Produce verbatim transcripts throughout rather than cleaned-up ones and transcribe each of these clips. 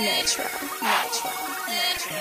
Natural, natural, natural.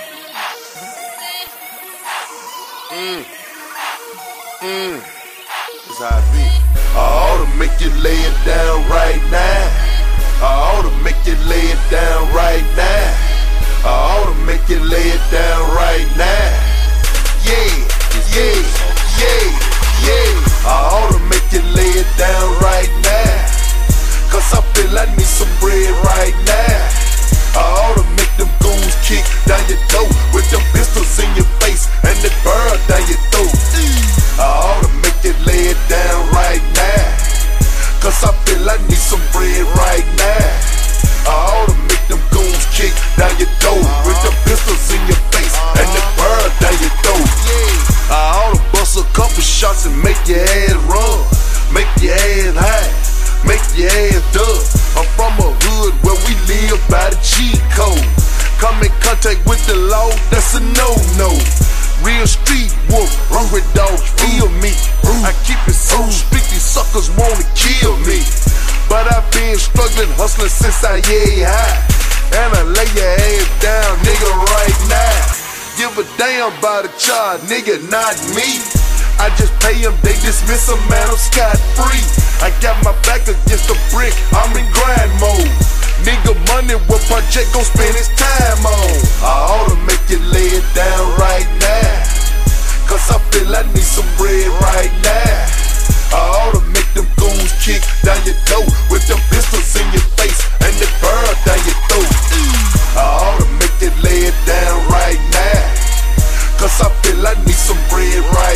Mmm, mmm, that's how it be. I ought to make you lay it down right now. I ought to make you lay it down right now. I ought to make you lay it down right now. Yeah, yeah, yeah, yeah. I ought to make you lay it down right now. Cause I feel I need some bread right now. I ought to make them goons kick down your door with them pistols in your face and the bird down your throat. I ought to make you lay it down right now. Cause I feel I need some bread right now. I ought to make them goons kick down your door with them pistols in your face and the bird down your throat. I ought to bust a couple shots and make your ass run, make your ass high, make your ass dub. I'm from a hood where we live by the cheat code. Come in contact with the law, that's a no-no. Real street wolf, hungry dogs feel me. I keep it so strict, these suckers wanna kill me. But I've been struggling, hustling since I yeah high. And I lay your ass down, nigga, right now. Give a damn about a charge, nigga, not me. I just pay them, they dismiss them, man, I'm scot-free. I got my back against the brick, I'm in grind mode. Nigga, money, what project gon' spend his time on? I ought to make you lay it down right now. Cause I feel I need some bread right now. I ought to make them goons kick down your door with them pistols in your face and the bird down your throat. I ought to make you lay it down right now. Cause I feel I need some bread right now.